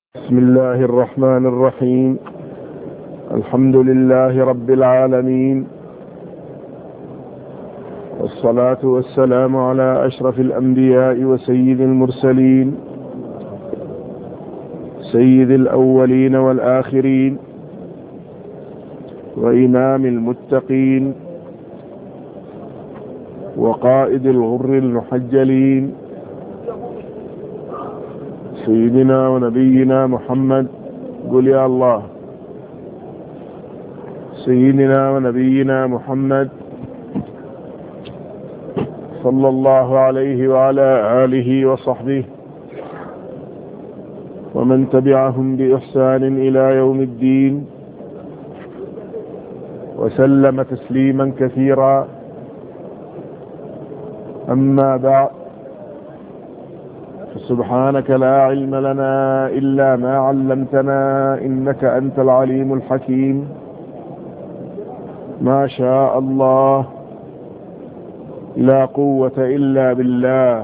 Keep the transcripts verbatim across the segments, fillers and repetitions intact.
بسم الله الرحمن الرحيم. الحمد لله رب العالمين، والصلاة والسلام على أشرف الأنبياء وسيد المرسلين، سيد الأولين والآخرين، وإمام المتقين، وقائد الغر المحجلين، سيدنا ونبينا محمد. قل يا الله. سيدنا ونبينا محمد صلى الله عليه وعلى آله وصحبه ومن تبعهم بإحسان إلى يوم الدين، وسلم تسليما كثيرا. أما بعد، سبحانك لا علم لنا إلا ما علمتنا إنك أنت العليم الحكيم. ما شاء الله، لا قوة إلا بالله.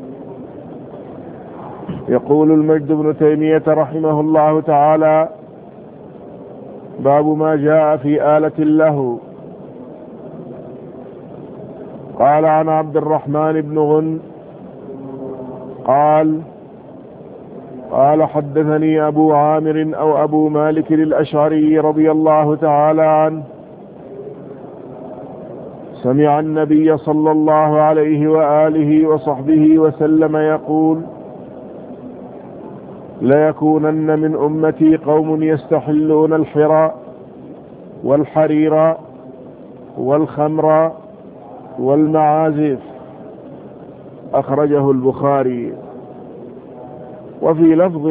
يقول المجد بن تيمية رحمه الله تعالى: باب ما جاء في آلة اللهو. قال عن عبد الرحمن بن غن قال قال حدثني أبو عامر أو أبو مالك الأشعري رضي الله تعالى عنه سمع النبي صلى الله عليه وآله وصحبه وسلم يقول: ليكونن من أمتي قوم يستحلون الحرى والحرير والخمر والمعازف. أخرجه البخاري. وفي لفظ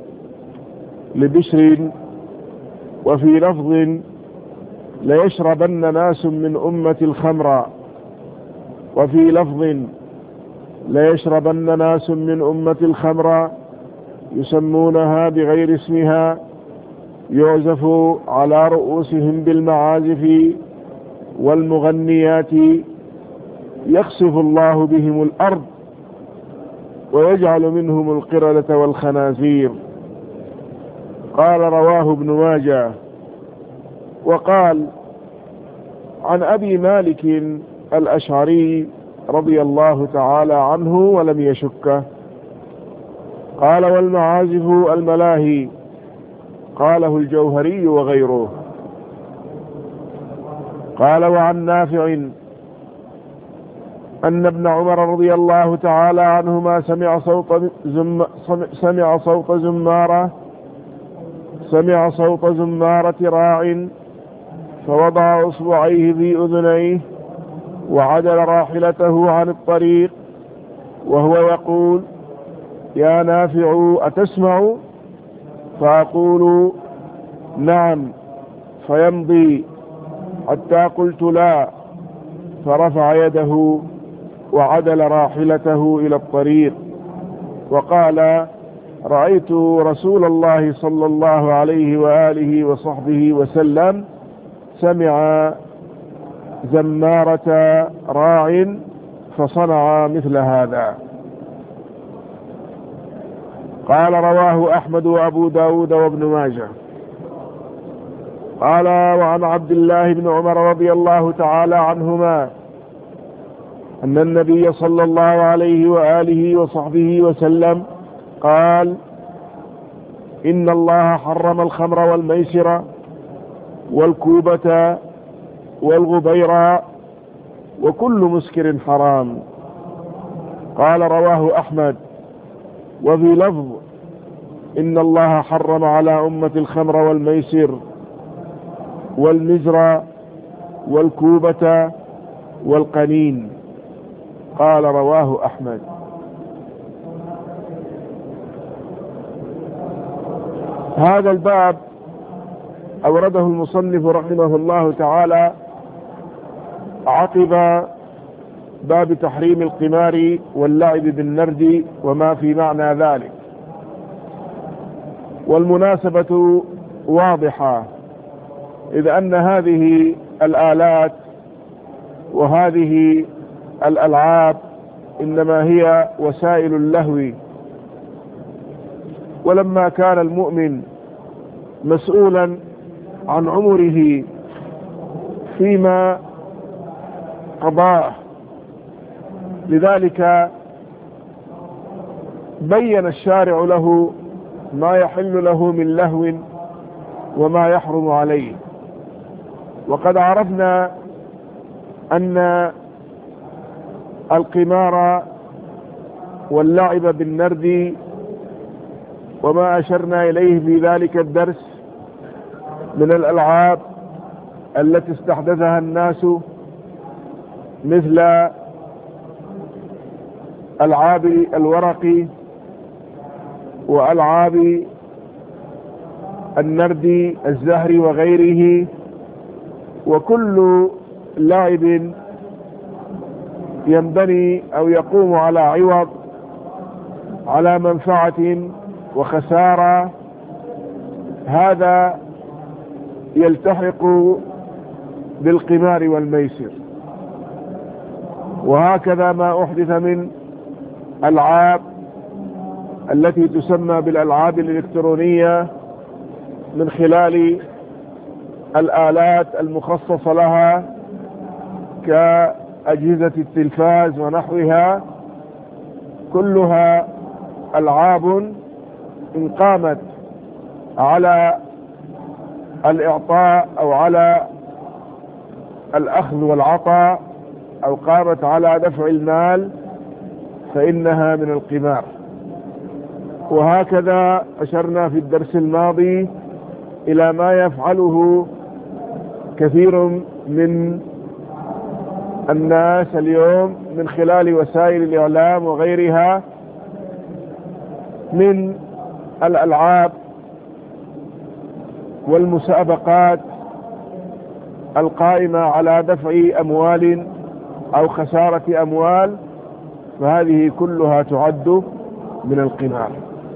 لبشر وفي لفظ ليشربن ناس من أمة الخمر، وفي لفظ ليشربن ناس من أمة الخمر يسمونها بغير اسمها، يعزف على رؤوسهم بالمعازف والمغنيات، يخسف الله بهم الأرض ويجعل منهم القردة والخنازير. قال: رواه ابن ماجه. وقال عن أبي مالك الأشعري رضي الله تعالى عنه ولم يشكه، قال: والمعازف الملاهي. قاله الجوهري وغيره. قال: وعن نافع أن ابن عمر رضي الله تعالى عنهما سمع صوت زم سمع صوت زمارة سمع صوت زمارة راع، فوضع أصبعيه في أذنيه وعدل راحلته عن الطريق وهو يقول: يا نافع أتسمع؟ فأقول: نعم. فيمضي حتى قلت: لا. فرفع يده وعدل راحلته إلى الطريق وقال: رأيت رسول الله صلى الله عليه وآله وصحبه وسلم سمع زمارة راع فصنع مثل هذا. قال: رواه أحمد وأبو داود وابن ماجه. قال: وعن عبد الله بن عمر رضي الله تعالى عنهما أن النبي صلى الله عليه وآله وصحبه وسلم قال: إن الله حرم الخمر والميسر والكوبة والغبير وكل مسكر حرام. قال: رواه أحمد. وفي لفظ: إن الله حرم على أمة الخمر والميسر والمزر والكوبة والقنين. قال: رواه أحمد. هذا الباب أورده المصنف رحمه الله تعالى عقب باب تحريم القمار واللعب بالنرد وما في معنى ذلك. والمناسبة واضحة، إذ أن هذه الآلات وهذه الألعاب إنما هي وسائل اللهو ولما كان المؤمن مسؤولا عن عمره فيما قضاه، لذلك بين الشارع له ما يحل له من لهو وما يحرم عليه. وقد عرفنا أن القمار واللعب بالنرد وما أشرنا إليه في ذلك الدرس من الألعاب التي استحدثها الناس، مثل ألعاب الورق وألعاب النرد الزهري وغيره، وكل لعب ينبني أو يقوم على عوض، على منفعة وخسارة، هذا يلتحق بالقمار والميسر. وهكذا ما أحدث من ألعاب التي تسمى بالألعاب الإلكترونية من خلال الآلات المخصصة لها كأجهزة التلفاز ونحوها، كلها ألعاب إن قامت على الإعطاء أو على الأخذ والعطاء أو قامت على دفع المال فإنها من القمار. وهكذا أشرنا في الدرس الماضي إلى ما يفعله كثير من الناس اليوم من خلال وسائل الإعلام وغيرها من الألعاب والمسابقات القائمة على دفع أموال أو خسارة أموال، فهذه كلها تعد من القمار.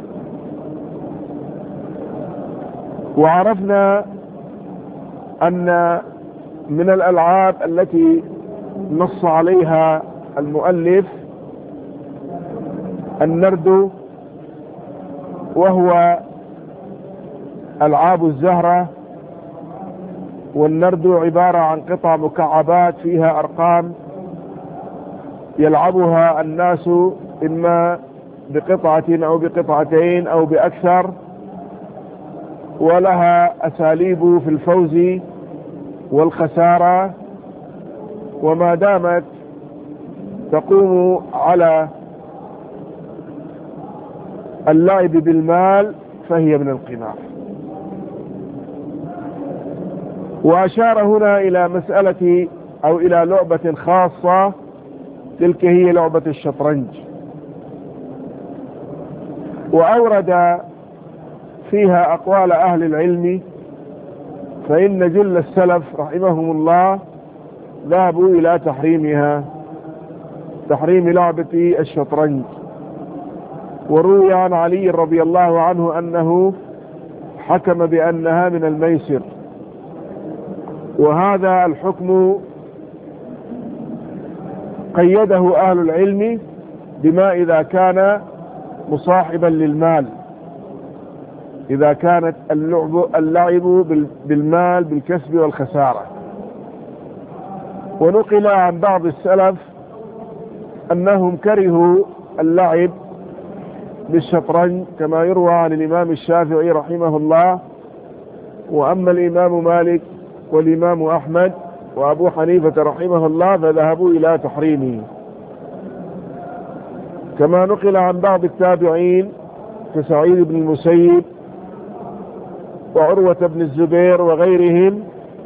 وعرفنا أن من الألعاب التي نص عليها المؤلف النرد، وهو ألعاب الزهرة. والنرد عبارة عن قطع مكعبات فيها أرقام يلعبها الناس إما بقطعة أو بقطعتين أو بأكثر، ولها أساليب في الفوز والخسارة، وما دامت تقوم على اللعب بالمال فهي من القمار. وأشار هنا إلى مسألة أو إلى لعبة خاصة، تلك هي لعبة الشطرنج. وأورد فيها أقوال أهل العلم، فإن جل السلف رحمهم الله ذهبوا إلى تحريمها، تحريم لعبة الشطرنج. وروي عن علي رضي الله عنه أنه حكم بأنها من الميسر، وهذا الحكم قيده أهل العلم بما إذا كان مصاحبا للمال، إذا كانت اللعب, اللعب بالمال بالكسب والخسارة. ونقل عن بعض السلف أنهم كرهوا اللعب بالشطرنج كما يروى عن الإمام الشافعي رحمه الله. وأما الإمام مالك والإمام أحمد وأبو حنيفة رحمه الله فذهبوا إلى تحريمه، كما نقل عن بعض التابعين كسعيد بن المسيب وعروة بن الزبير وغيرهم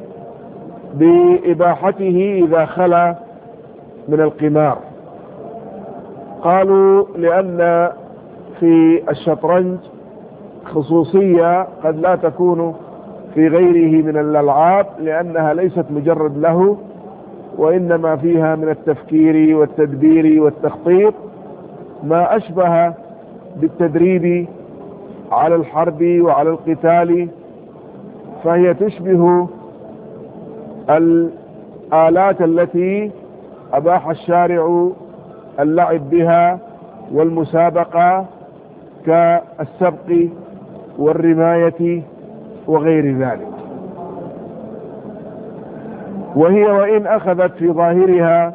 بإباحته إذا خلا من القمار. قالوا لأن في الشطرنج خصوصية قد لا تكون في غيره من الألعاب، لأنها ليست مجرد له، وإنما فيها من التفكير والتدبير والتخطيط ما أشبه بالتدريب على الحرب وعلى القتال، فهي تشبه الآلات التي أباح الشارع اللعب بها والمسابقة كالسبق والرماية وغير ذلك. وهي وإن أخذت في ظاهرها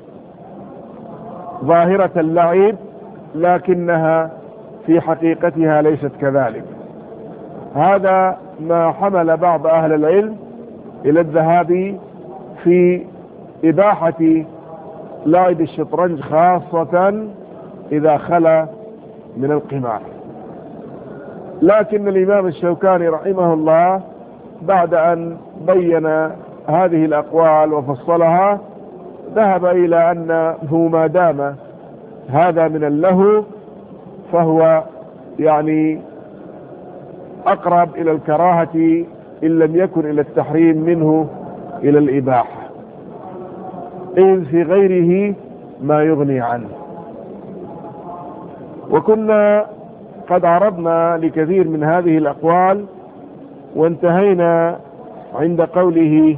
ظاهرة اللعب لكنها في حقيقتها ليست كذلك. هذا ما حمل بعض أهل العلم إلى الذهاب في إباحة لعب الشطرنج خاصة إذا خلا من القمار. لكن الإمام الشوكاني رحمه الله بعد أن بين هذه الأقوال وفصلها ذهب إلى أنه ما دام هذا من اللهو فهو يعني أقرب إلى الكراهة إن لم يكن إلى التحريم منه إلى الإباحة، إذ في غيره ما يغني عنه. وكنا قد عرضنا لكثير من هذه الأقوال وانتهينا عند قوله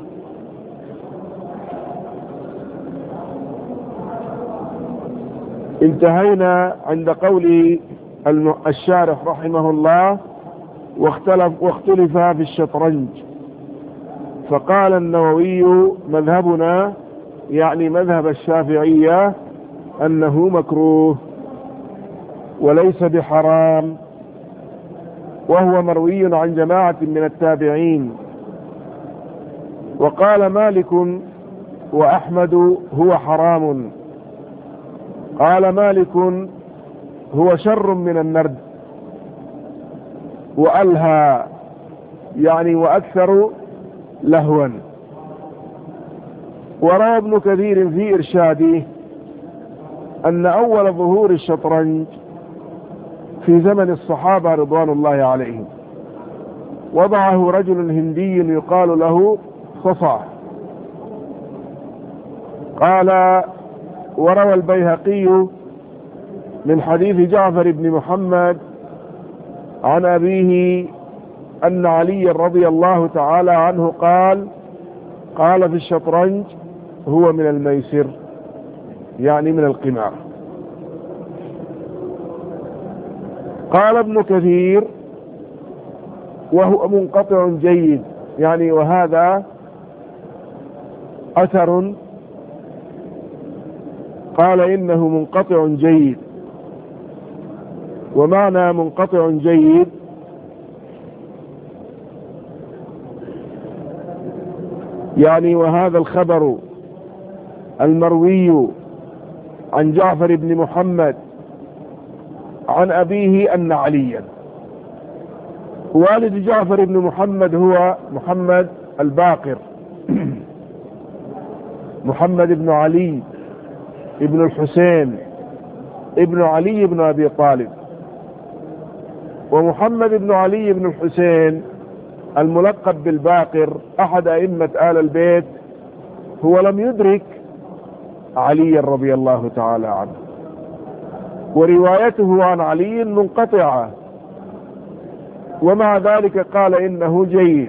انتهينا عند قوله الشارح رحمه الله واختلف, واختلف في الشطرنج. فقال النووي مذهبنا يعني مذهب الشافعية أنه مكروه وليس بحرام، وهو مروي عن جماعة من التابعين. وقال مالك وأحمد هو حرام. قال مالك هو شر من النرد وألهى يعني وأكثر لهوا. وروى ابن كثير في إرشاده أن أول ظهور الشطرنج في زمن الصحابة رضوان الله عليهم، وضعه رجل هندي يقال له صصع. قال وروى البيهقي من حديث جعفر بن محمد عن أبيه أن علي رضي الله تعالى عنه قال قال في الشطرنج هو من الميسر يعني من القمار. قال ابن كثير وهو منقطع جيد، يعني وهذا أثر قال إنه منقطع جيد. ومعنى منقطع جيد يعني وهذا الخبر المروي عن جعفر بن محمد عن أبيه أن عليا، والد جعفر بن محمد هو محمد الباقر محمد بن علي ابن الحسين ابن علي بن أبي طالب. ومحمد بن علي بن الحسين الملقب بالباقر أحد أئمة آل البيت، هو لم يدرك علي رضي الله تعالى عنه، وروايته عن علي منقطعة، ومع ذلك قال إنه جيد.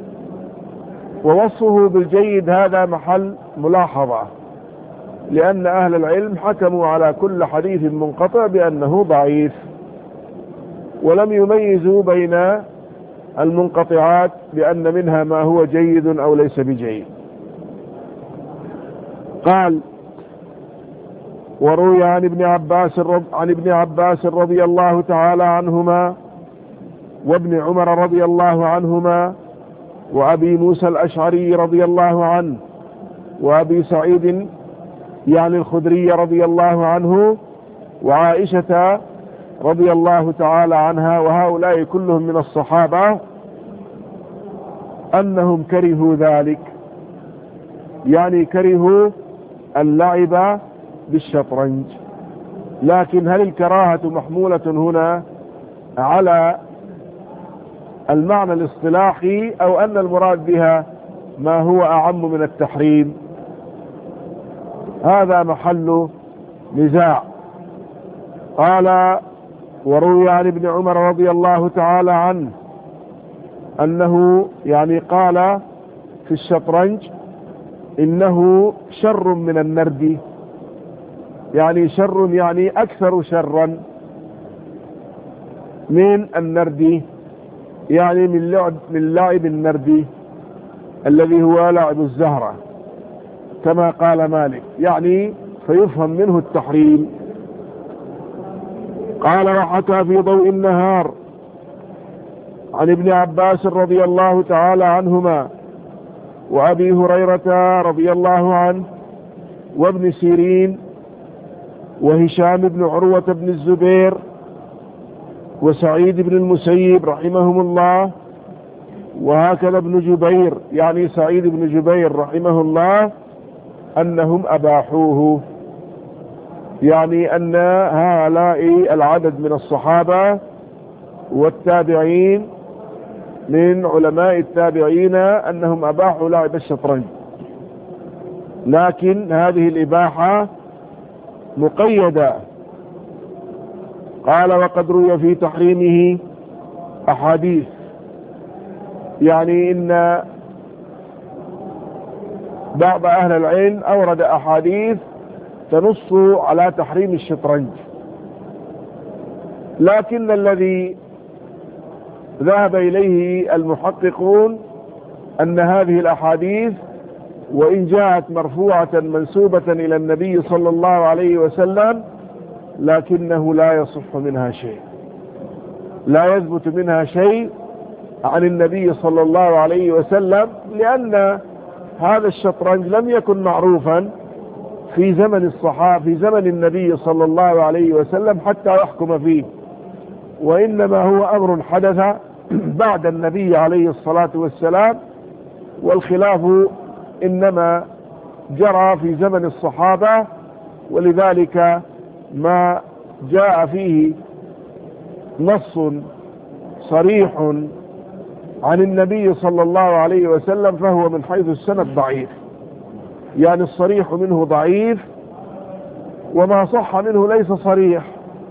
ووصفه بالجيد هذا محل ملاحظة، لأن أهل العلم حكموا على كل حديث منقطع بأنه ضعيف، ولم يميزوا بين المنقطعات بأن منها ما هو جيد أو ليس بجيد. قال وروي عن ابن عباس عن ابن عباس رضي الله تعالى عنهما وابن عمر رضي الله عنهما وأبي موسى الأشعري رضي الله عنه وأبي سعيد يعني الخدري رضي الله عنه وعائشة رضي الله تعالى عنها، وهؤلاء كلهم من الصحابة، أنهم كرهوا ذلك، يعني كرهوا اللعب بالشطرنج. لكن هل الكراهة محمولة هنا على المعنى الاصطلاحي أو أن المراد بها ما هو أعم من التحريم؟ هذا محل نزاع. قال وروي عن ابن عمر رضي الله تعالى عنه أنه يعني قال في الشطرنج إنه شر من النرد، يعني شر يعني أكثر شرا. من النردي، يعني من لعب من لعب النردي الذي هو لعب الزهرة كما قال مالك، يعني فيفهم منه التحريم. قال وحكى في ضوء النهار عن ابن عباس رضي الله تعالى عنهما وأبي هريرة رضي الله عنه وابن سيرين وهشام بن عروة بن الزبير وسعيد بن المسيب رحمهم الله، وهكذا ابن جبير يعني سعيد بن جبير رحمه الله، أنهم أباحوه، يعني أن هؤلاء العدد من الصحابة والتابعين من علماء التابعين أنهم أباحوا لعب الشطرنج، لكن هذه الإباحة مقيدة. قال وقد روي في تحريمه أحاديث، يعني إن بعض أهل العلم أورد أحاديث تنص على تحريم الشطرنج، لكن الذي ذهب إليه المحققون أن هذه الأحاديث وإن جاءت مرفوعة منسوبة إلى النبي صلى الله عليه وسلم لكنه لا يصح منها شيء، لا يثبت منها شيء عن النبي صلى الله عليه وسلم، لأن هذا الشطرنج لم يكن معروفا في زمن الصحابة في زمن النبي صلى الله عليه وسلم حتى يحكم فيه، وإنما هو أمر حدث بعد النبي عليه الصلاة والسلام، والخلاف إنما جرى في زمن الصحابة، ولذلك ما جاء فيه نص صريح عن النبي صلى الله عليه وسلم فهو من حيث السند ضعيف، يعني الصريح منه ضعيف وما صح منه ليس صريح.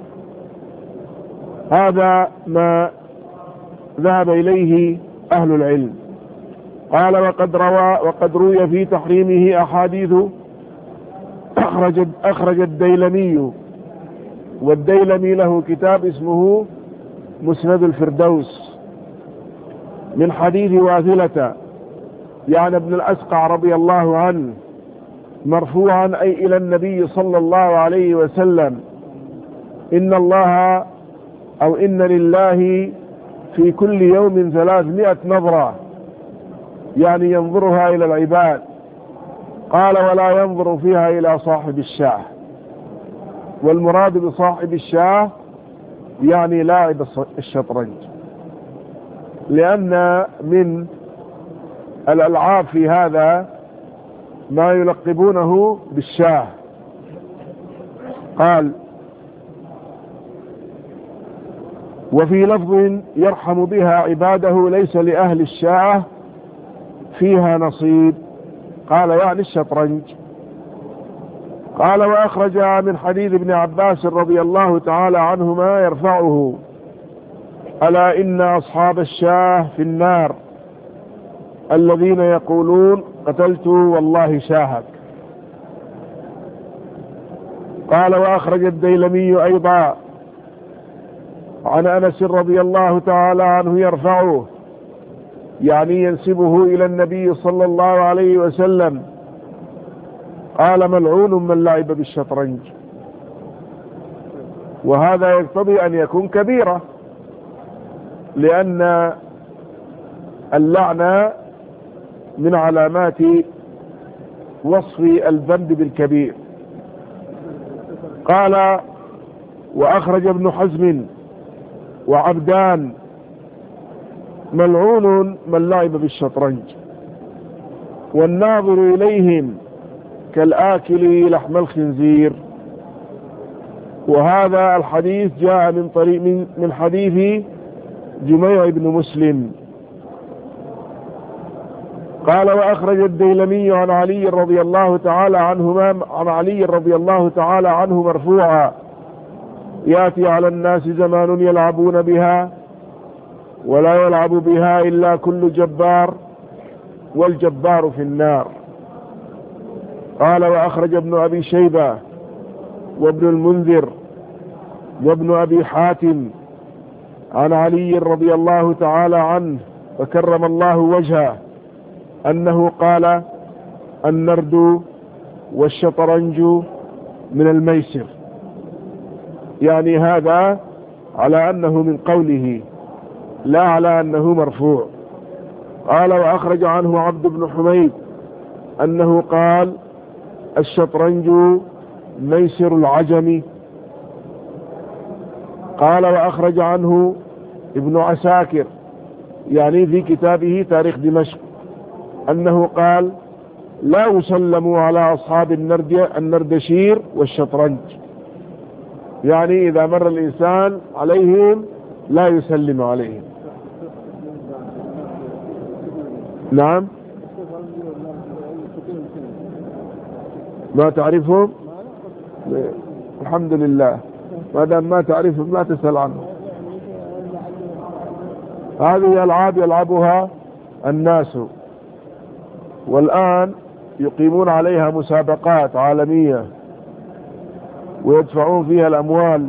هذا ما ذهب إليه أهل العلم. قال وقد روى وقد روي في تحريمه أحاديث أخرج, أخرج الديلمي، والديلمي له كتاب اسمه مسند الفردوس، من حديث واثلة يعني ابن الأسقع رضي الله عنه مرفوعا أي إلى النبي صلى الله عليه وسلم: إن الله أو إن لله في كل يوم ثلاثمائة نظرة، يعني ينظرها إلى العباد، قال ولا ينظر فيها إلى صاحب الشاه، والمراد بصاحب الشاه يعني لاعب الشطرنج، لأن من الألعاب في هذا ما يلقبونه بالشاه. قال وفي لفظ يرحم بها عباده ليس لأهل الشاه فيها نصيب، قال يعني الشطرنج. قال وأخرج من حديث ابن عباس رضي الله تعالى عنهما يرفعه: ألا إن أصحاب الشاه في النار الذين يقولون قتلت والله شاهك. قال وأخرج الديلمي أيضا عن أنس رضي الله تعالى عنه يرفعه، يعني ينسبه إلى النبي صلى الله عليه وسلم، قال ملعون من لعب بالشطرنج. وهذا يقتضي أن يكون كبيرة، لأن اللعنة من علامات وصف الذنب بالكبير. قال وأخرج ابن حزم وعبدان: ملعون من لعب بالشطرنج، والناظر إليهم كالآكل لحم الخنزير. وهذا الحديث جاء من طريق من, من حديث جميع بن مسلم. قال وأخرج الديلمي عن علي رضي الله تعالى عنهما عن علي رضي الله تعالى عنه مرفوعا: يأتي على الناس زمان يلعبون بها ولا يلعب بها إلا كل جبار، والجبار في النار. قال وأخرج ابن أبي شيبة وابن المنذر وابن أبي حاتم عن علي رضي الله تعالى عنه وكرم الله وجهه أنه قال: النرد والشطرنج من الميسر. يعني هذا على أنه من قوله لا على أنه مرفوع. قال: وأخرج عنه عبد بن حميد أنه قال: الشطرنج ميسر العجم. قال: وأخرج عنه ابن عساكر يعني في كتابه تاريخ دمشق أنه قال: لا يسلم على أصحاب النرد النردشير والشطرنج. يعني إذا مر الإنسان عليهم لا يسلم عليهم. نعم. ما تعرفهم؟ الحمد لله، ما دام ما تعرفهم لا تسأل عنهم. هذه ألعاب يلعبها الناس، والآن يقيمون عليها مسابقات عالمية ويدفعون فيها الأموال،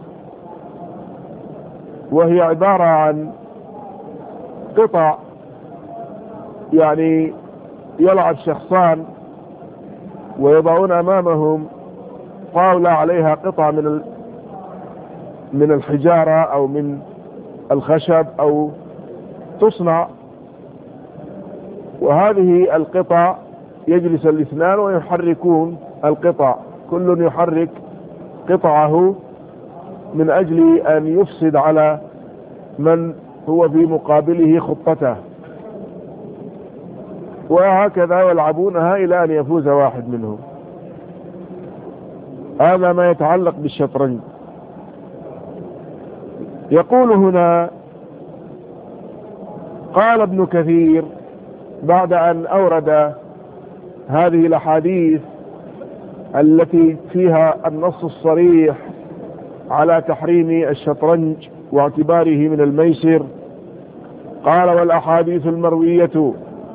وهي عبارة عن قطع، يعني يلعب شخصان ويضعون أمامهم طاولة عليها قطع من من الحجارة أو من الخشب أو تصنع، وهذه القطع يجلس الاثنان ويحركون القطع، كل يحرك قطعه من أجل أن يفسد على من هو في مقابله خطته، وهكذا يلعبونها إلى أن يفوز واحد منهم. هذا ما يتعلق بالشطرنج. يقول هنا: قال ابن كثير بعد أن أورد هذه الأحاديث التي فيها النص الصريح على تحريم الشطرنج واعتباره من الميسر، قال: والأحاديث المروية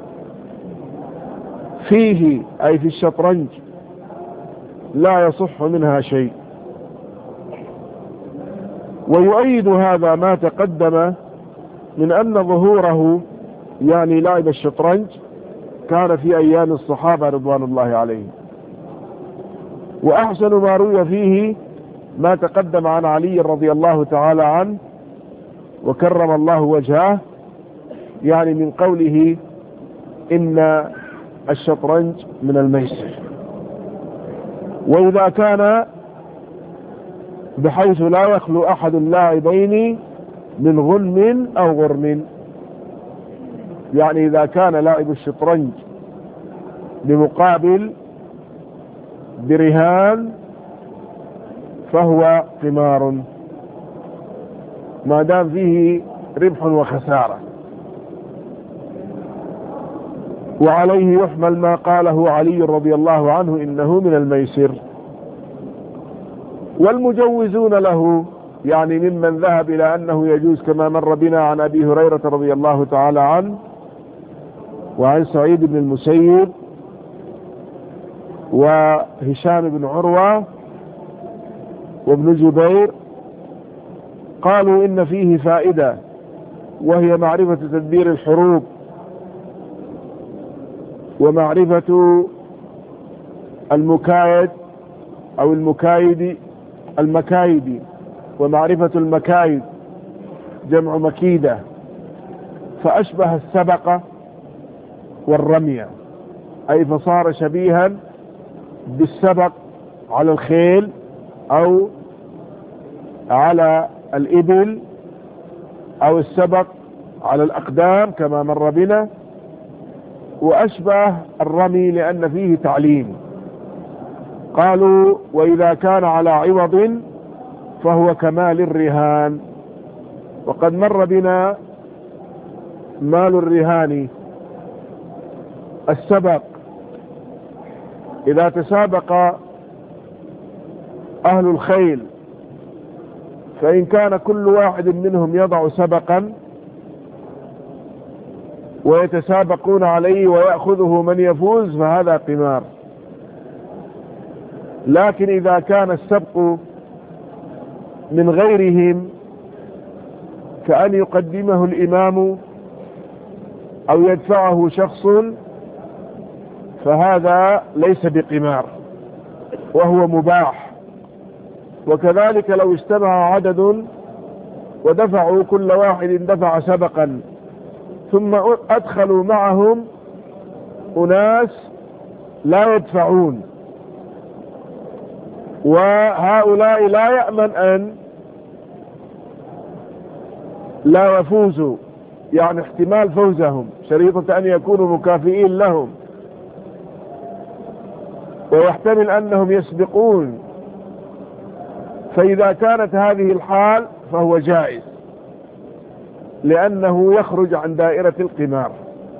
فيه أي في الشطرنج لا يصح منها شيء. ويؤيد هذا ما تقدم من أن ظهوره يعني لعب الشطرنج كان في أيام الصحابة رضوان الله عليهم. وأحسن ما روي فيه ما تقدم عن علي رضي الله تعالى عنه وكرم الله وجهه، يعني من قوله إن الشطرنج من الميسر. وإذا كان بحيث لا يخلو أحد اللاعبين من غنم أو غرم، يعني إذا كان لاعب الشطرنج بمقابل برهان فهو قمار ما دام فيه ربح وخسارة. وعليه يحمل ما قاله علي رضي الله عنه إنه من الميسر. والمجوزون له يعني ممن ذهب إلى أنه يجوز كما مر بنا عن أبي هريرة رضي الله تعالى عنه وعن سعيد بن المسيب وهشام بن عروة وابن جبير، قالوا إن فيه فائدة وهي معرفة تدبير الحروب ومعرفة المكايد أو المكايد المكايد ومعرفة المكايد جمع مكيدة، فأشبه السبقة والرمية، أي فصار شبيها بالسبق على الخيل أو على الإبل أو السبق على الأقدام كما مر بنا، وأشبه الرمي لأن فيه تعليم. قالوا: وإذا كان على عوض فهو كمال الرهان. وقد مر بنا مال الرهان السبق، إذا تسابق أهل الخيل فإن كان كل واحد منهم يضع سبقا ويتسابقون عليه ويأخذه من يفوز فهذا قمار. لكن إذا كان السبق من غيرهم كأن يقدمه الإمام أو يدفعه شخص، فهذا ليس بقمار وهو مباح. وكذلك لو اجتمع عدد ودفعوا كل واحد دفع سبقا ثم أدخلوا معهم أناس لا يدفعون، وهؤلاء لا يأمن أن لا يفوزوا، يعني احتمال فوزهم شريطة أن يكونوا مكافئين لهم، ويحتمل أنهم يسبقون. فإذا كانت هذه الحال فهو جائز، لأنه يخرج عن دائرة القمار.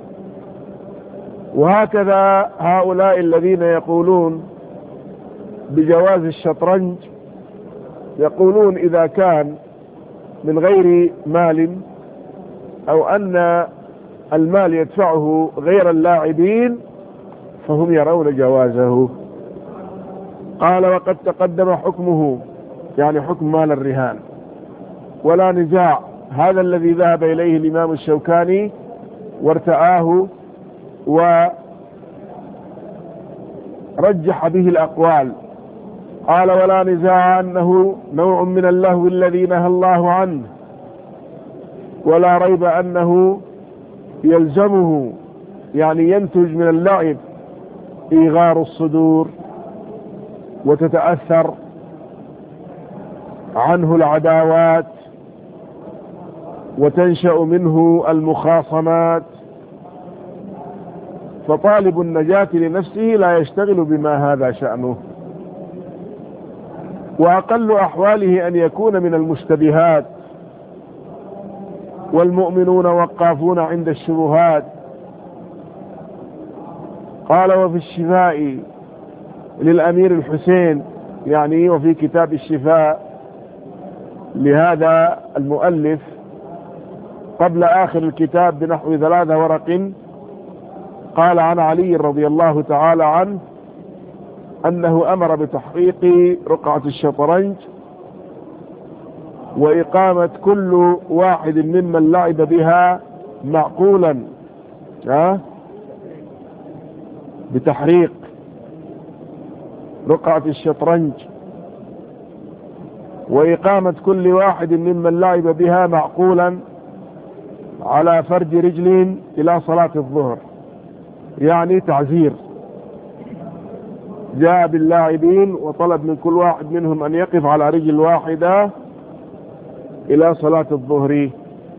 وهكذا هؤلاء الذين يقولون بجواز الشطرنج يقولون إذا كان من غير مال أو أن المال يدفعه غير اللاعبين فهم يرون جوازه. قال وقد تقدم حكمه، يعني حكم مال الرهان، ولا نزاع. هذا الذي ذهب إليه الإمام الشوكاني وارتآه ورجح به الأقوال. قال ولا نزاع أنه نوع من اللهو الذي نهى الله عنه، ولا ريب أنه يلزمه، يعني ينتج من اللعب إيغار الصدور وتتأثر عنه العداوات وتنشأ منه المخاصمات، فطالب النجاة لنفسه لا يشتغل بما هذا شأنه. وأقل أحواله أن يكون من المشتبهات، والمؤمنون وقافون عند الشبهات. قال وفي الشفاء للأمير الحسين، يعني وفي كتاب الشفاء لهذا المؤلف قبل آخر الكتاب بنحو ثلاثة ورق، قال عن علي رضي الله تعالى عنه أنه أمر بتحقيق رقعة الشطرنج وإقامة كل واحد ممن لعب بها معقولا ها بتحريق رقعة الشطرنج وإقامة كل واحد ممن لعب بها معقولا على فرج رجل إلى صلاة الظهر، يعني تعزير. جاء باللاعبين وطلب من كل واحد منهم أن يقف على رجل واحدة إلى صلاة الظهر،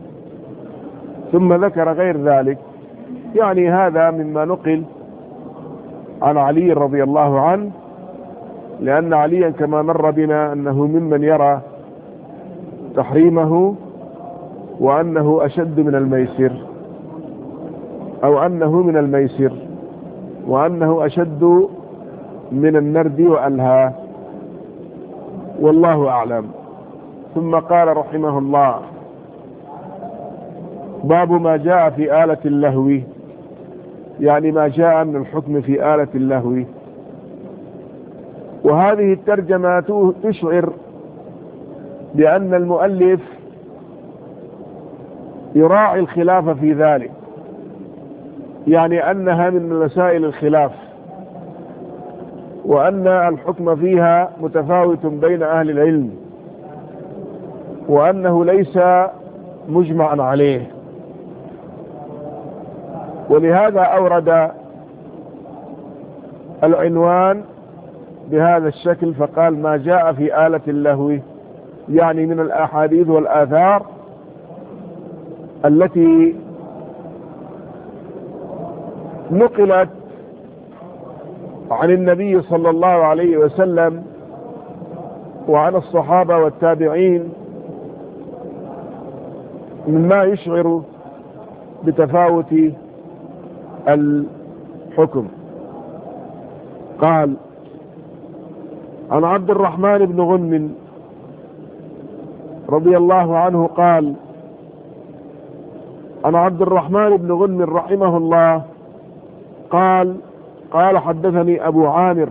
ثم ذكر غير ذلك. يعني هذا مما نقل عن علي رضي الله عنه، لأن عليا كما مر بنا أنه ممن يرى تحريمه، وأنه أشد من الميسر، أو أنه من الميسر، وأنه أشد من النرد وألهى، والله أعلم. ثم قال رحمه الله باب ما جاء في آلة اللهو، يعني ما جاء من الحكم في آلة اللهو. وهذه الترجمة تشعر بأن المؤلف يراعي الخلاف في ذلك، يعني أنها من مسائل الخلاف، وأن الحكم فيها متفاوت بين أهل العلم، وأنه ليس مجمعا عليه. ولهذا أورد العنوان بهذا الشكل، فقال ما جاء في آلة اللهو، يعني من الأحاديث والآثار التي نقلت عن النبي صلى الله عليه وسلم وعن الصحابة والتابعين مما يشعر بتفاوت الحكم. قال عن عبد الرحمن بن غنم رضي الله عنه قال عن عبد الرحمن بن غنم رحمه الله قال قال حدثني أبو عامر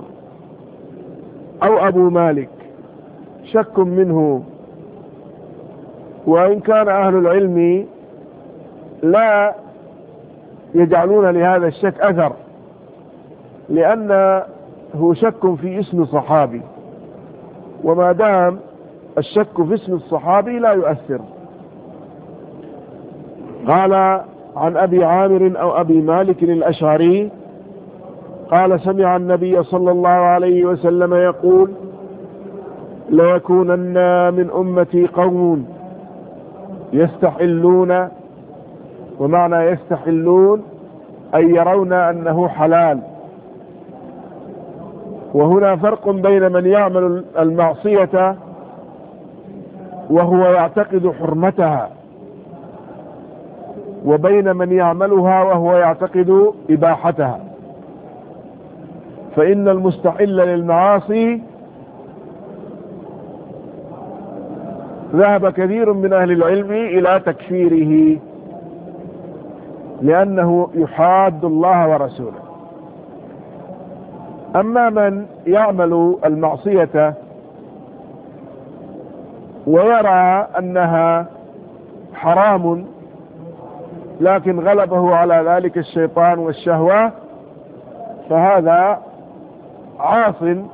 أو أبو مالك، شك منه، وإن كان أهل العلم لا يجعلون لهذا الشك أثر، لأنه شك في اسم صحابي، وما دام الشك في اسم الصحابي لا يؤثر. قال عن أبي عامر أو أبي مالك الأشعري قال سمع النبي صلى الله عليه وسلم يقول ليكونن من أمتي قوم يستحلون، ومعنى يستحلون أي يرون أنه حلال. وهنا فرق بين من يعمل المعصية وهو يعتقد حرمتها، وبين من يعملها وهو يعتقد إباحتها. فإن المستحل للمعاصي ذهب كثير من أهل العلم إلى تكفيره، لأنه يحاد الله ورسوله. أما من يعمل المعصية ويرى أنها حرام لكن غلبه على ذلك الشيطان والشهوة، فهذا عاص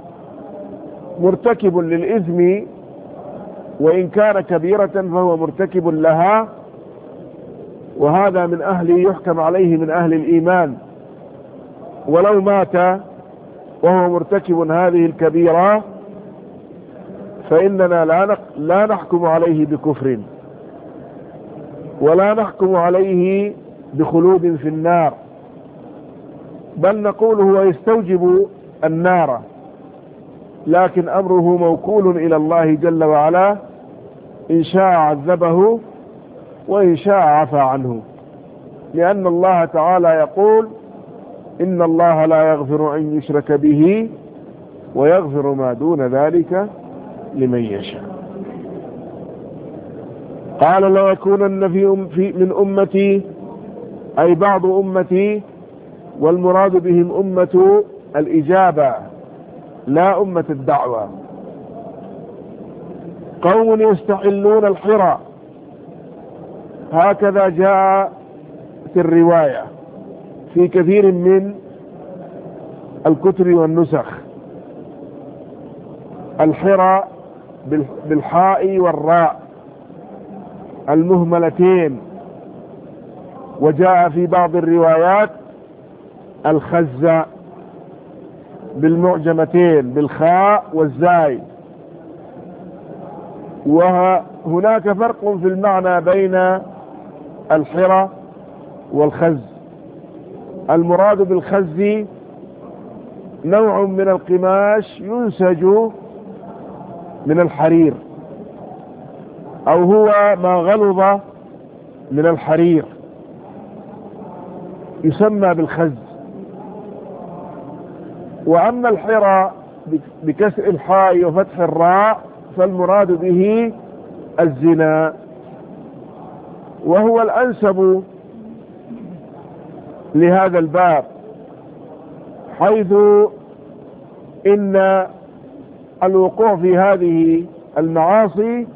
مرتكب للإثم، وإن كان كبيرة فهو مرتكب لها، وهذا من أهل يحكم عليه من أهل الإيمان، ولو مات وهو مرتكب هذه الكبيرة فإننا لا لا نحكم عليه بكفر، ولا نحكم عليه بخلود في النار، بل نقول هو يستوجب النار، لكن أمره موكول إلى الله جل وعلا، إن شاء عذبه وإن شاء عفى عنه، لأن الله تعالى يقول إن الله لا يغفر أن يشرك به ويغفر ما دون ذلك لمن يشاء. قال ليكونن في من أمتي أي بعض أمتي، والمراد بهم أمة الإجابة لا أمة الدعوة، قوم يستحلون الحرى، هكذا جاء في الرواية في كثير من الكتب والنسخ، الحرى بالحاء والراء المهملتين، وجاء في بعض الروايات الخز بالمعجمتين بالخاء والزاي. وهناك فرق في المعنى بين الحرى والخز. المراد بالخز نوع من القماش ينسج من الحرير، أو هو ما غلظ من الحرير يسمى بالخز. وأما الحرى بكسر الحاء وفتح الراء فالمراد به الزنا، وهو الأنسب لهذا الباب، حيث إن الوقوع في هذه المعاصي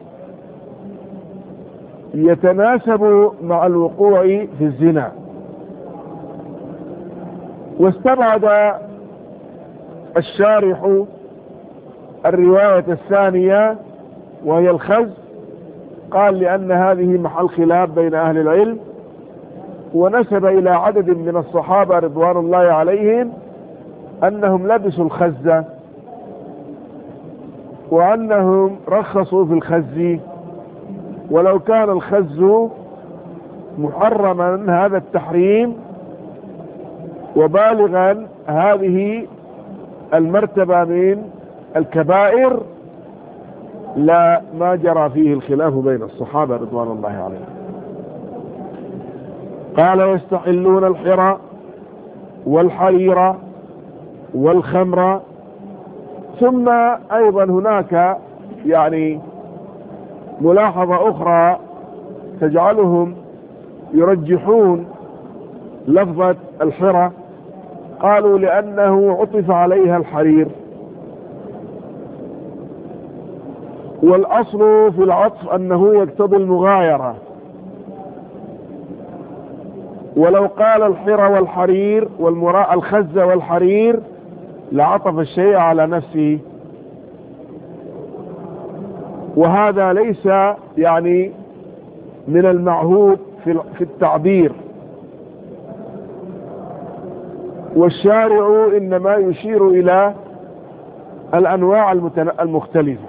يتناسب مع الوقوع في الزنا. واستبعد الشارح الرواية الثانية وهي الخز، قال لأن هذه محل خلاف بين أهل العلم، ونسب إلى عدد من الصحابة رضوان الله عليهم أنهم لبسوا الخز، وأنهم رخصوا في الخز، ولو كان الخز محرما هذا التحريم وبالغا هذه المرتبة من الكبائر لا ما جرى فيه الخلاف بين الصحابة رضوان الله عليهم. قال يستحلون الحرى والحرير والخمر. ثم أيضا هناك يعني ملاحظة أخرى تجعلهم يرجحون لفظة الحرى، قالوا لأنه عطف عليها الحرير، والأصل في العطف أنه يقتضي المغايرة، ولو قال الحرى والحرير والمراء الخز والحرير لعطف الشيء على نفسه، وهذا ليس يعني من المعهود في التعبير، والشارع إنما يشير إلى الأنواع المختلفة،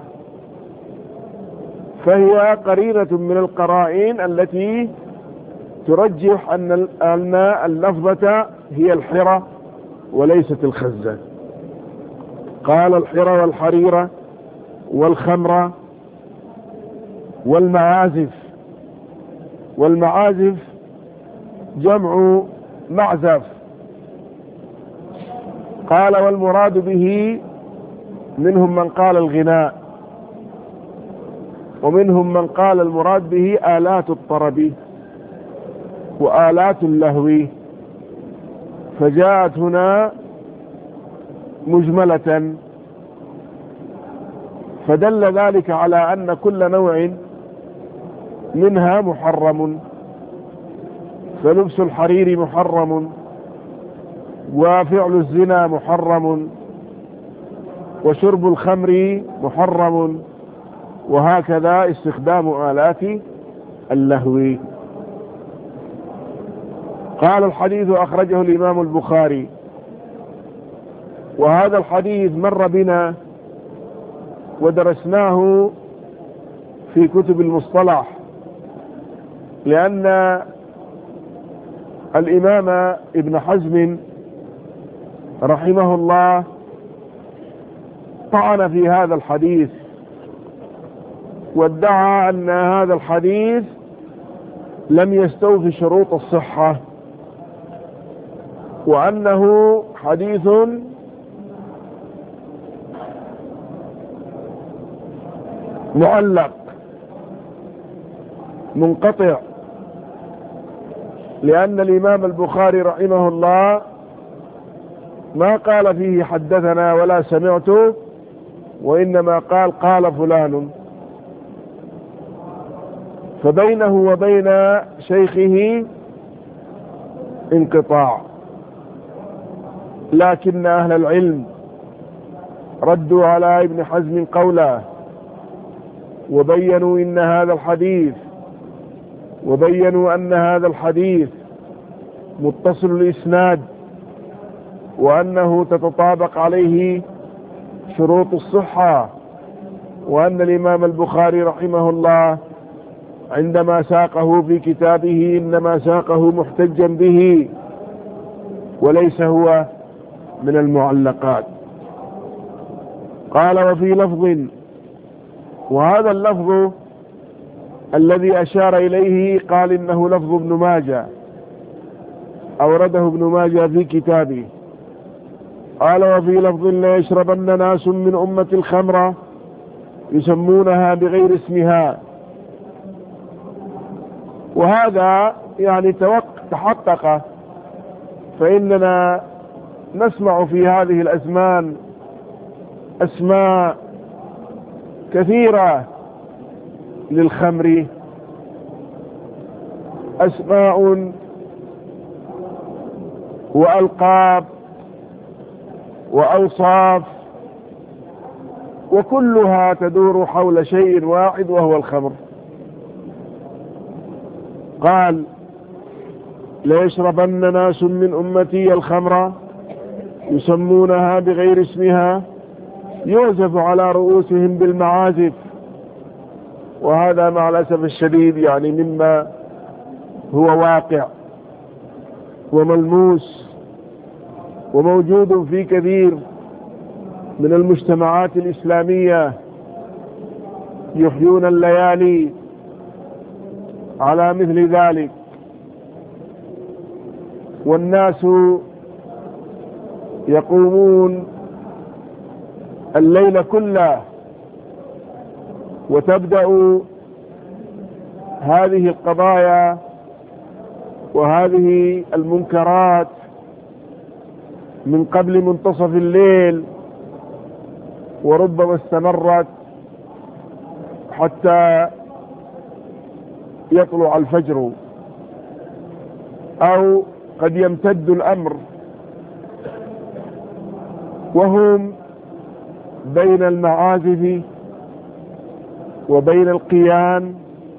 فهي قرينة من القرائن التي ترجح أن اللفظة هي الحرة وليست الخزة. قال الحرة والحريرة والخمرة والمعازف، والمعازف جمع معزف. قال والمراد به منهم من قال الغناء، ومنهم من قال المراد به آلات الطرب وآلات اللهو، فجاءت هنا مجملة، فدل ذلك على أن كل نوع منها محرم، فلبس الحرير محرم، وفعل الزنا محرم، وشرب الخمر محرم، وهكذا استخدام آلات اللهو. قال الحديث أخرجه الإمام البخاري، وهذا الحديث مر بنا ودرسناه في كتب المصطلح، لأن الإمام ابن حزم رحمه الله طعن في هذا الحديث، وادعى أن هذا الحديث لم يستوفي شروط الصحة، وأنه حديث معلق منقطع، لأن الإمام البخاري رحمه الله ما قال فيه حدثنا ولا سمعت، وإنما قال قال فلان، فبينه وبين شيخه انقطاع. لكن أهل العلم ردوا على ابن حزم قوله، وبينوا إن هذا الحديث وبينوا أن هذا الحديث متصل الإسناد، وأنه تتطابق عليه شروط الصحة، وأن الإمام البخاري رحمه الله عندما ساقه في كتابه إنما ساقه محتجا به، وليس هو من المعلقات. قال وفي لفظ، وهذا اللفظ الذي أشار إليه قال إنه لفظ ابن ماجه، أورده ابن ماجه في كتابه. قال وفي لفظ لا يشربن ناس من أمة الخمر يسمونها بغير اسمها، وهذا يعني تحقق، فإننا نسمع في هذه الأزمان أسماء كثيرة للخمر، أسماء وألقاب وأوصاف، وكلها تدور حول شيء واحد وهو الخمر. قال لا يشربن ناس من أمتي الخمر يسمونها بغير اسمها يعزف على رؤوسهم بالمعازف، وهذا مع الأسف الشديد يعني مما هو واقع وملموس وموجود في كثير من المجتمعات الإسلامية، يحيون الليالي على مثل ذلك، والناس يقومون الليل كله، وتبدأ هذه القضايا وهذه المنكرات من قبل منتصف الليل، وربما استمرت حتى يطلع الفجر، أو قد يمتد الأمر وهم بين المعازف وبين القيان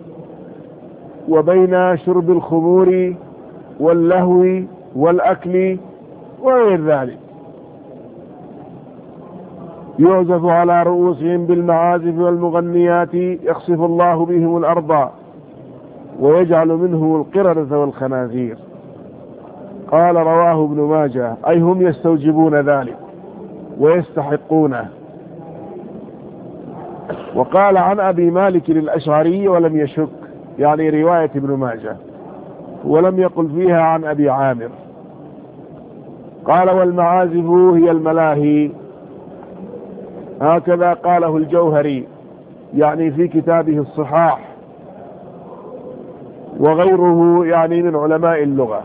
وبين شرب الخمور واللهو والأكل وغير ذلك. يعزف على رؤوسهم بالمعازف والمغنيات، يخسف الله بهم الأرض ويجعل منه القردة والخنازير. قال رواه ابن ماجه، أي هم يستوجبون ذلك ويستحقونه. وقال عن أبي مالك الأشعري ولم يشك، يعني رواية ابن ماجه، ولم يقل فيها عن أبي عامر. قال والمعازف هي الملاهي، هكذا قاله الجوهري يعني في كتابه الصحاح، وغيره يعني من علماء اللغة.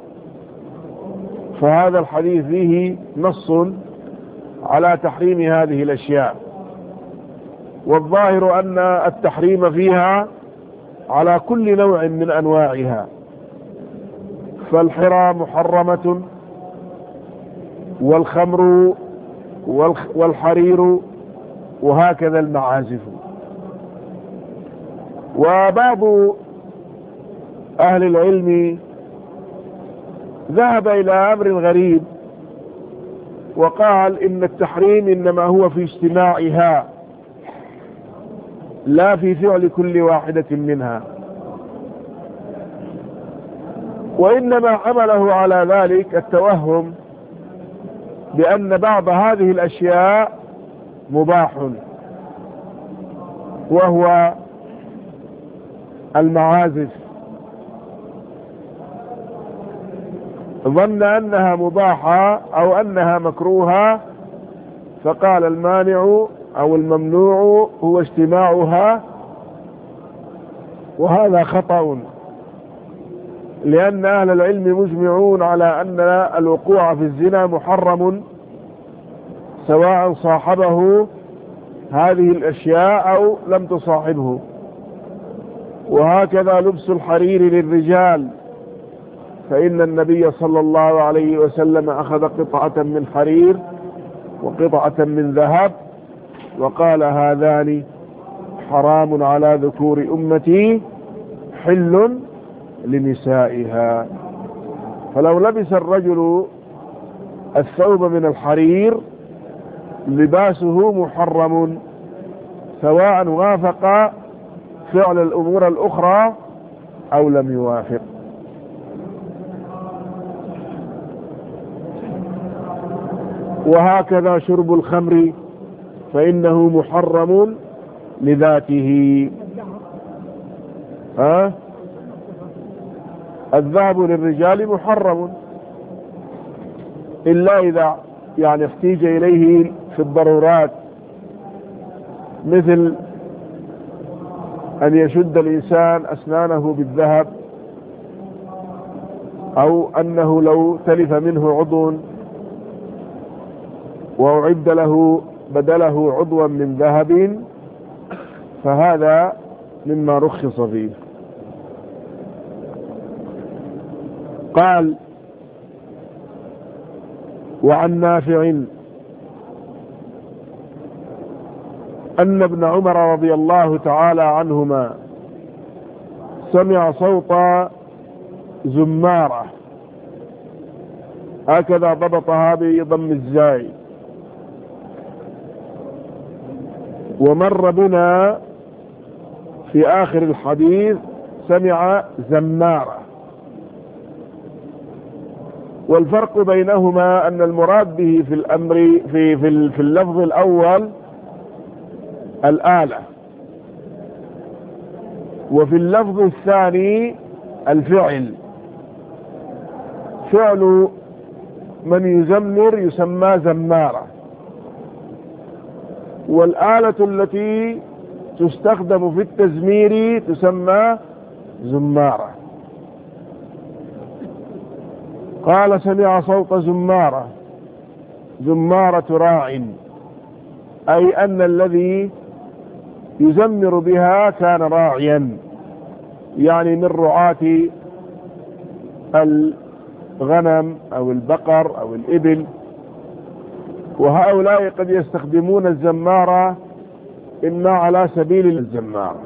فهذا الحديث فيه نص على تحريم هذه الأشياء، والظاهر أن التحريم فيها على كل نوع من أنواعها، فالحرى محرمة، والخمر والحرير، وهكذا المعازف. وبعض أهل العلم ذهب إلى أمر غريب وقال إن التحريم إنما هو في اجتماعها لا في فعل كل واحدة منها، وإنما حمله على ذلك التوهم بأن بعض هذه الأشياء مباح، وهو المعازف، ظن أنها مباحة أو أنها مكروهة، فقال المانع أو الممنوع هو اجتماعها، وهذا خطأ، لأن أهل العلم مجمعون على أن الوقوع في الزنا محرم سواء صاحبه هذه الأشياء أو لم تصاحبه. وهكذا لبس الحرير للرجال، فإن النبي صلى الله عليه وسلم أخذ قطعة من حرير وقطعة من ذهب وقال هذان حرام على ذكور أمتي حل لنسائها. فلو لبس الرجل الثوب من الحرير لباسه محرم سواء وافق فعل الأمور الأخرى أو لم يوافق. وهكذا شرب الخمر فإنه محرم لذاته. ها؟ الذهب للرجال محرم إلا إذا يعني احتيج إليه في الضرورات، مثل أن يشد الإنسان أسنانه بالذهب، أو أنه لو تلف منه عضو وأعد له بدله عضوا من ذهب فهذا مما رخص فيه. قال وعن نافع أن ابن عمر رضي الله تعالى عنهما سمع صوت زمارة، هكذا ضبطها بضم الزاي، ومر بنا في آخر الحديث سمع زمارة. والفرق بينهما أن المراد به في الأمر في في, في اللفظ الأول الآلة، وفي اللفظ الثاني الفعل. فعل من يزمر يسمى زمارة، والآلة التي تستخدم في التزمير تسمى زمارة. قال سمع صوت زمارة، زمارة راع، أي أن الذي يزمر بها كان راعيا، يعني من رعاة الغنم أو البقر أو الإبل، وهؤلاء قد يستخدمون الزمارة إما على سبيل الزمارة.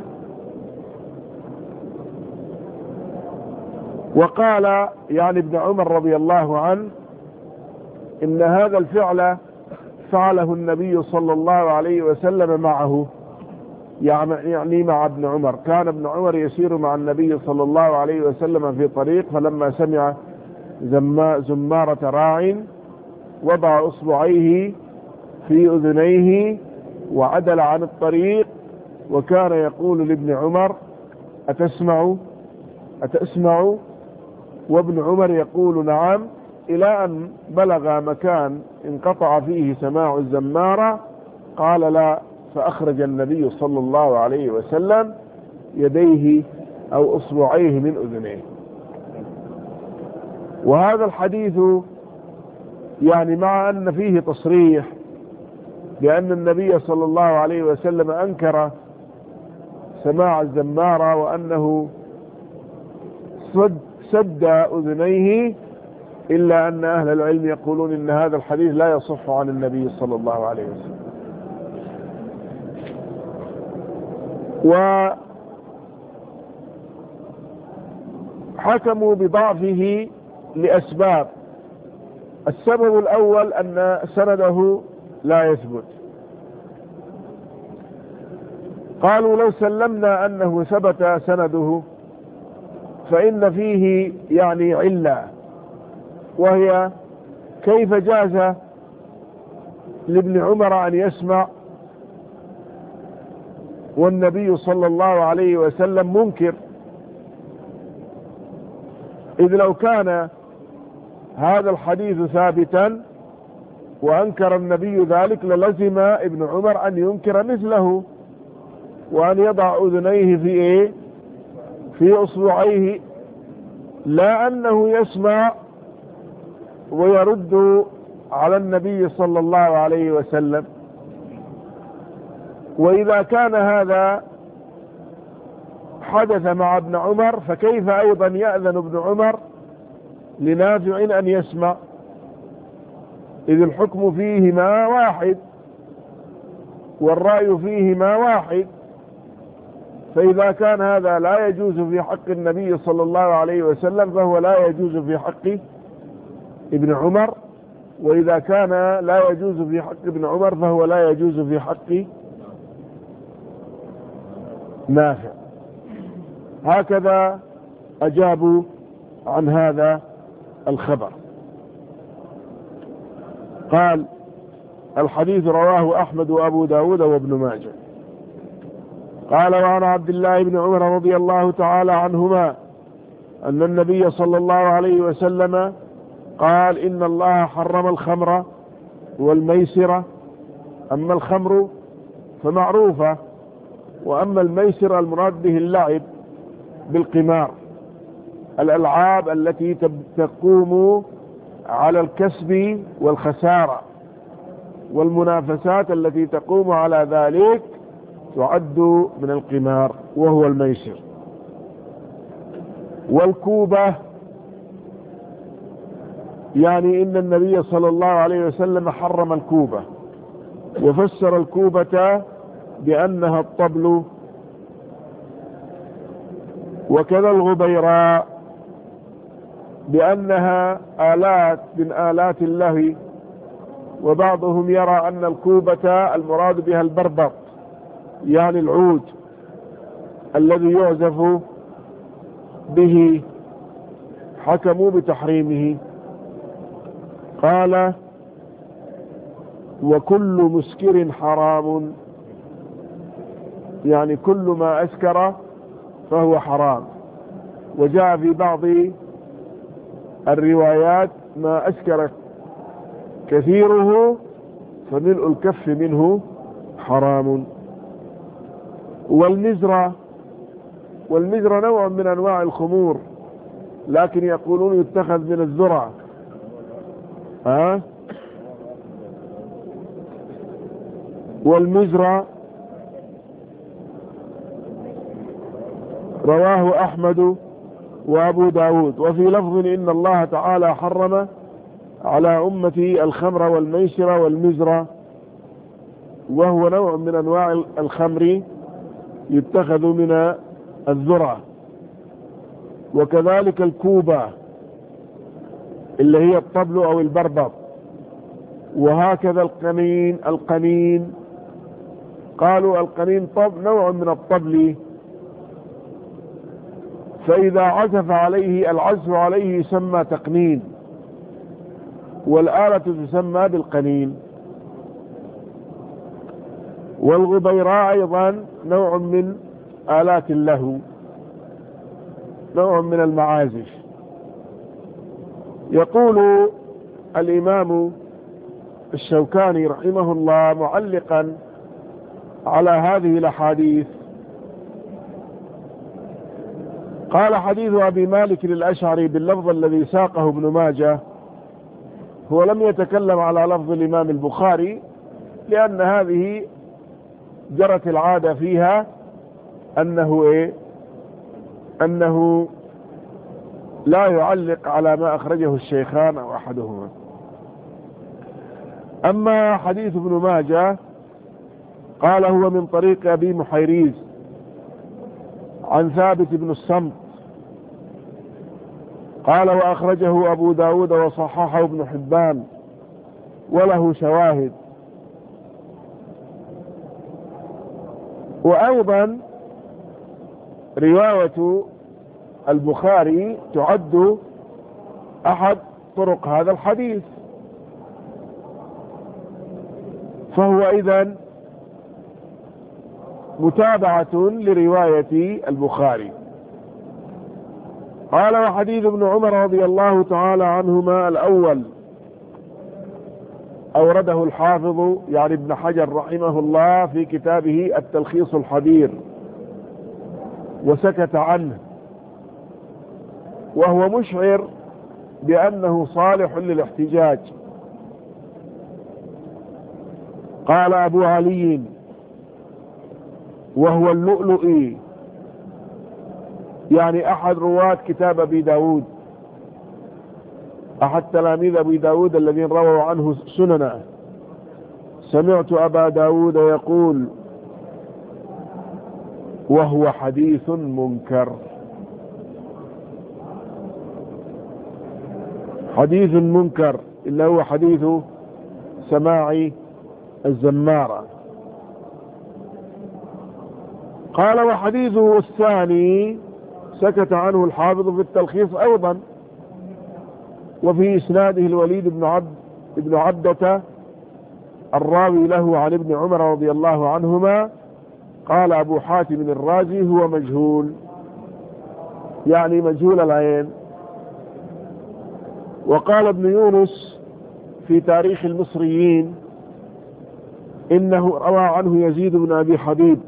وقال يعني ابن عمر رضي الله عنه إن هذا الفعل فعله النبي صلى الله عليه وسلم معه، يعني مع ابن عمر. كان ابن عمر يسير مع النبي صلى الله عليه وسلم في طريق، فلما سمع زمارة راع وضع أصبعيه في أذنيه وعدل عن الطريق، وكان يقول لابن عمر أتسمع أتسمع وابن عمر يقول نعم، إلى أن بلغ مكان انقطع فيه سماع الزمارة قال لا، فأخرج النبي صلى الله عليه وسلم يديه أو أصبعيه من أذنيه. وهذا الحديث يعني مع أن فيه تصريح بأن النبي صلى الله عليه وسلم أنكر سماع الزمارة وأنه سد, سد أذنيه، إلا أن أهل العلم يقولون إن هذا الحديث لا يصح عن النبي صلى الله عليه وسلم. وحكموا بضعفه لأسباب. السبب الأول أن سنده لا يثبت، قالوا لو سلمنا أنه ثبت سنده فإن فيه يعني علة، وهي كيف جاز لابن عمر أن يسمع والنبي صلى الله عليه وسلم منكر؟ إذ لو كان هذا الحديث ثابتا وأنكر النبي ذلك للزم ابن عمر أن ينكر مثله، وأن يضع أذنيه في إيه؟ في أصبعيه، لا أنه يسمع ويرد على النبي صلى الله عليه وسلم. وإذا كان هذا حدث مع ابن عمر فكيف أيضا يأذن ابن عمر لنافع أن يسمع؟ إذ الحكم فيهما واحد والرأي فيهما واحد. فإذا كان هذا لا يجوز في حق النبي صلى الله عليه وسلم فهو لا يجوز في حق ابن عمر، وإذا كان لا يجوز في حق ابن عمر فهو لا يجوز في حق نافع. هكذا أجابوا عن هذا الخبر. قال الحديث رواه أحمد وأبو داود وابن ماجه. قال وعن عبد الله بن عمر رضي الله تعالى عنهما أن النبي صلى الله عليه وسلم قال إن الله حرم الخمر والميسر، أما الخمر فمعروفة، وأما الميسر المراد به اللعب بالقمار، الألعاب التي تقوم على الكسب والخسارة، والمنافسات التي تقوم على ذلك تعد من القمار وهو الميسر. والكوبة يعني إن النبي صلى الله عليه وسلم حرم الكوبة، وفسر الكوبة بأنها الطبل، وكذا الغبيراء بأنها آلات من آلات اللهو، وبعضهم يرى أن الكوبة المراد بها البربط، يعني العود الذي يعزف به، حكموا بتحريمه. قال وكل مسكر حرام، يعني كل ما أسكر فهو حرام. وجاء في بعض الروايات ما أسكر كثيره فملء الكف منه حرام. والمزرة، والمزرة نوع من أنواع الخمور، لكن يقولون يتخذ من الذرة. ها؟ والمزرة رواه أحمد وأبو داود. وفي لفظ إن الله تعالى حرم على أمتي الخمر والميسر والمزر، وهو نوع من أنواع الخمر يتخذ من الذرة، وكذلك الكوبة اللي هي الطبل أو البربط، وهكذا القنين. القنين قالوا القنين طب نوع من الطبل، فإذا عزف عليه العزف عليه يسمى تقنين، والآلة تسمى بالقنين. والغبيراء أيضا نوع من آلات اللهو، نوع من المعازف. يقول الإمام الشوكاني رحمه الله معلقا على هذه الأحاديث، قال: حديث أبي مالك الأشعري باللفظ الذي ساقه ابن ماجه، هو لم يتكلم على لفظ الإمام البخاري، لأن هذه جرت العادة فيها أنه إيه أنه لا يعلق على ما أخرجه الشيخان أو أحدهما. أما حديث ابن ماجه قال: هو من طريق أبي محيريز عن ثابت بن الصمت قال: وأخرجه أبو داود وصححه ابن حبان وله شواهد. وأيضا رواية البخاري تعد أحد طرق هذا الحديث، فهو إذن متابعة لرواية البخاري. قال: وحديث ابن عمر رضي الله تعالى عنهما الأول أورده الحافظ يعني ابن حجر رحمه الله في كتابه التلخيص الحبير وسكت عنه، وهو مشعر بأنه صالح للاحتجاج. قال أبو علي وهو اللؤلؤي، يعني أحد رواة كتاب أبي داود، أحد تلاميذ أبي داود الذين رووا عنه سننا، سمعت أبا داود يقول وهو حديث منكر. حديث منكر إلا هو حديث سماع الزمارة. قال: وحديثه الثاني سكت عنه الحافظ في التلخيص أيضا، وفي إسناده الوليد بن عبد ابن عبدة الراوي له عن ابن عمر رضي الله عنهما. قال أبو حاتم الرازي: هو مجهول، يعني مجهول العين. وقال ابن يونس في تاريخ المصريين: إنه روى عنه يزيد بن أبي حبيب.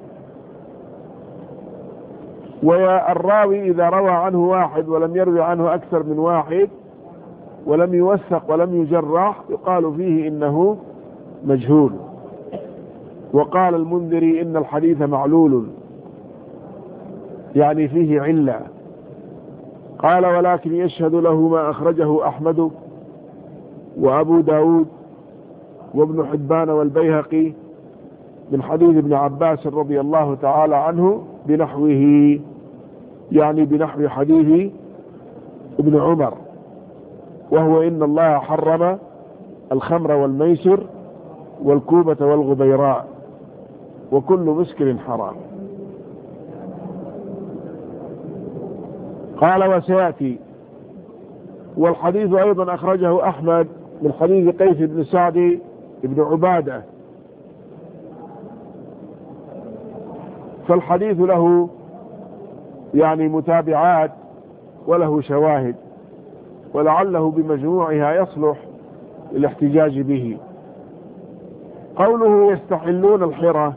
والراوي إذا روى عنه واحد ولم يروي عنه أكثر من واحد ولم يوثق ولم يجرح يقال فيه إنه مجهول. وقال المنذري: إن الحديث معلول، يعني فيه علة. قال: ولكن يشهد له ما أخرجه أحمد وأبو داود وابن حبان والبيهقي من حديث ابن عباس رضي الله تعالى عنه بنحوه، يعني بنحو حديث ابن عمر، وهو إن الله حرم الخمر والميسر والكوبة والغبيراء وكل مسكر حرام. قال: وسيأتي. والحديث أيضا أخرجه أحمد من حديث قيس بن سعد بن عبادة، فالحديث له يعني متابعات وله شواهد، ولعله بمجموعها يصلح الاحتجاج به. قوله يستحلون الحرة،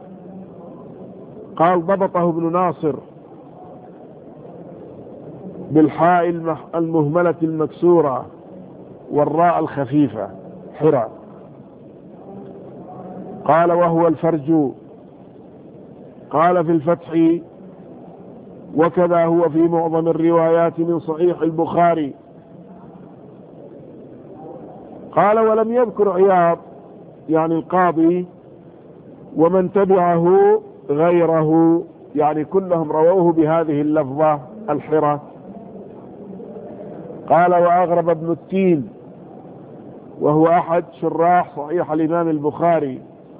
قال: ضبطه ابن ناصر بالحاء المهملة المكسورة والراء الخفيفة، حرة. قال: وهو الفرج. قال في الفتح: وكذا هو في معظم الروايات من صحيح البخاري. قال ولم يذكر عياض يعني القاضي ومن تبعه غيره، يعني كلهم رووه بهذه اللفظة الحرة. قال وأغرب ابن التين وهو أحد شراح صحيح الإمام البخاري،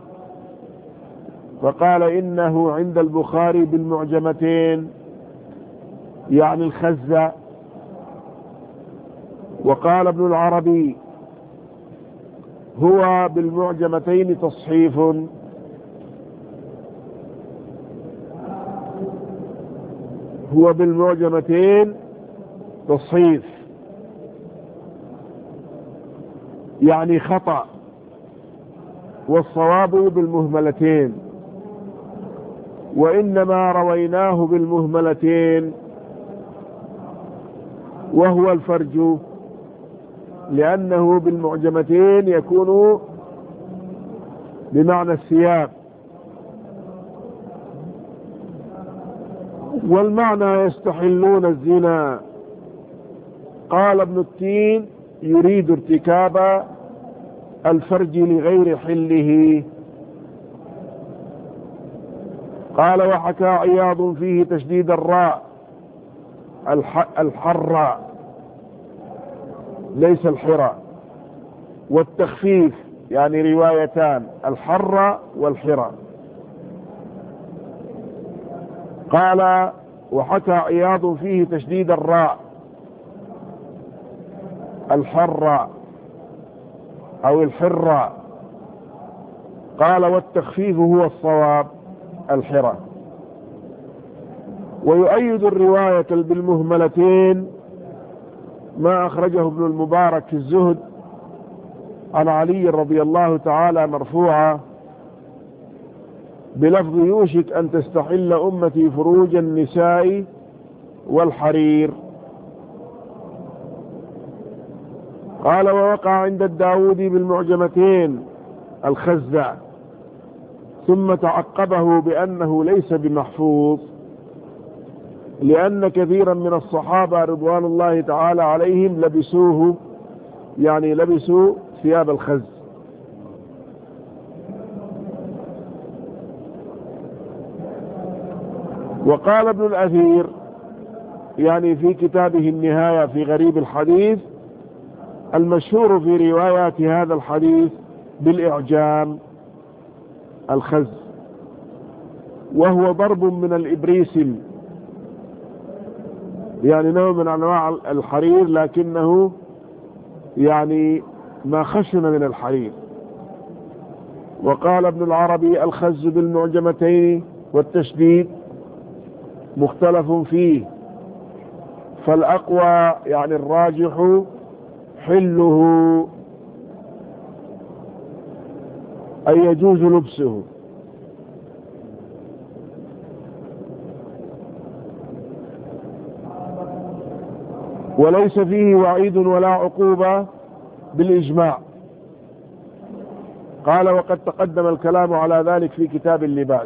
فقال إنه عند البخاري بالمعجمتين يعني الخزة. وقال ابن العربي هو بالمعجمتين تصحيف. هو بالمعجمتين تصحيف يعني خطأ، والصواب بالمهملتين، وإنما رويناه بالمهملتين وهو الفرج، لأنه بالمعجمتين يكون بمعنى السياق، والمعنى يستحلون الزنا. قال ابن التين يريد ارتكاب الفرج لغير حله. قال وحكى عياض فيه تشديد الراء الحراء ليس الحراء، والتخفيف يعني روايتان الحراء والحراء. قال وحكى عياض فيه تشديد الراء الحراء أو الحراء. قال والتخفيف هو الصواب الحراء. ويؤيد الرواية بالمهملتين ما أخرجه ابن المبارك في الزهد عن علي رضي الله تعالى مرفوعا بلفظ يوشك أن تستحل أمتي فروج النساء والحرير. قال ووقع عند الداودي بالمعجمتين الخزة، ثم تعقبه بأنه ليس بمحفوظ، لأن كثيرا من الصحابة رضوان الله تعالى عليهم لبسوه، يعني لبسوا ثياب الخز. وقال ابن الأثير يعني في كتابه النهاية في غريب الحديث المشهور في روايات هذا الحديث بالإعجام الخز، وهو ضرب من الإبريسل، يعني نوع من أنواع الحرير لكنه يعني ما خشن من الحرير. وقال ابن العربي الخز بالمعجمتين والتشديد مختلف فيه، فالأقوى يعني الراجح حله أي يجوز لبسه. وليس فيه وعيد ولا عقوبة بالإجماع. قال وقد تقدم الكلام على ذلك في كتاب اللباس.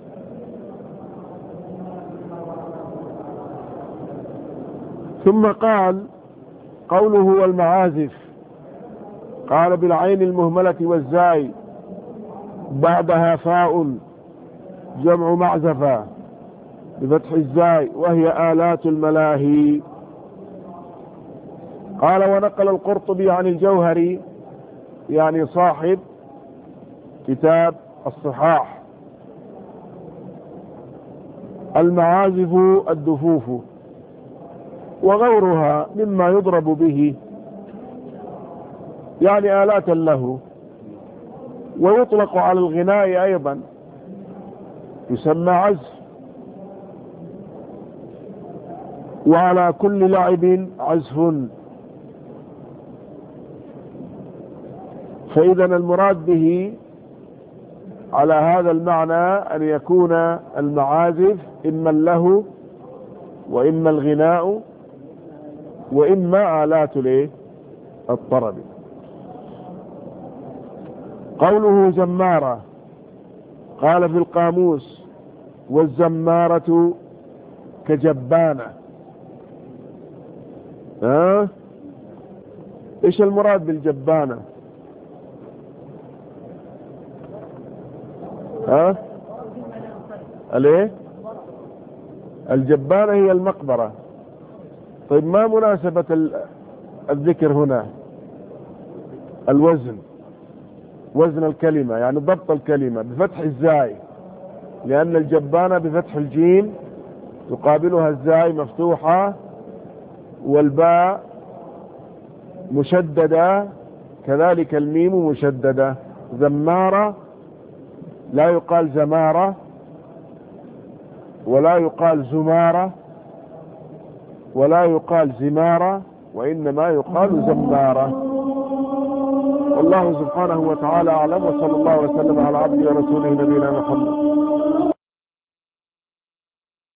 ثم قال قوله والمعازف، قال بالعين المهملة والزاي بعدها فاء جمع معزفة بفتح الزاي وهي آلات الملاهي. قال ونقل القرطبي عن الجوهري يعني صاحب كتاب الصحاح المعازف الدفوف وغيرها مما يضرب به، يعني آلات له، ويطلق على الغناء أيضا يسمى عزف، وعلى كل لعب عزف. فإذا المراد به على هذا المعنى أن يكون المعازف إما له وإما الغناء وإما آلات الطرب. قوله زمارة، قال في القاموس والزمارة كجبانة. ها؟ ايش المراد بالجبانة؟ ها؟ الايه؟ الجبانة هي المقبرة. طيب ما مناسبة الذكر هنا؟ الوزن، وزن الكلمة، يعني ضبط الكلمة بفتح الزاي، لأن الجبانة بفتح الجيم تقابلها الزاي مفتوحة والباء مشددة، كذلك الميم مشددة. زمارة لا يقال زمارة، ولا يقال زمارة، ولا يقال زمارة، وإنما يقال زمارة. والله سبحانه وتعالى أعلم، وصلى الله وسلم على عبده ورسوله نبينا محمد.